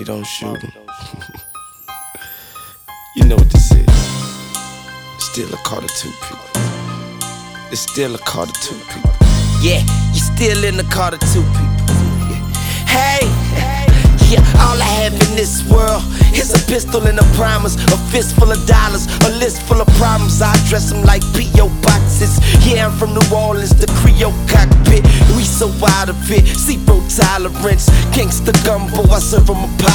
Marley, don't shoot him. You know what this is. Still a Carter 2 people. It's still a Carter 2 people. Yeah, you still in the Carter 2 people. Yeah. Hey, yeah, all I have in this world is a pistol and a promise, a fist full of dollars, a list full of problems. I dress them like P.O. boxes. Yeah, I'm from New Orleans, the Creole cockpit. We so out of it, zero tolerance. Gangsta gumbo, I serve them a pie.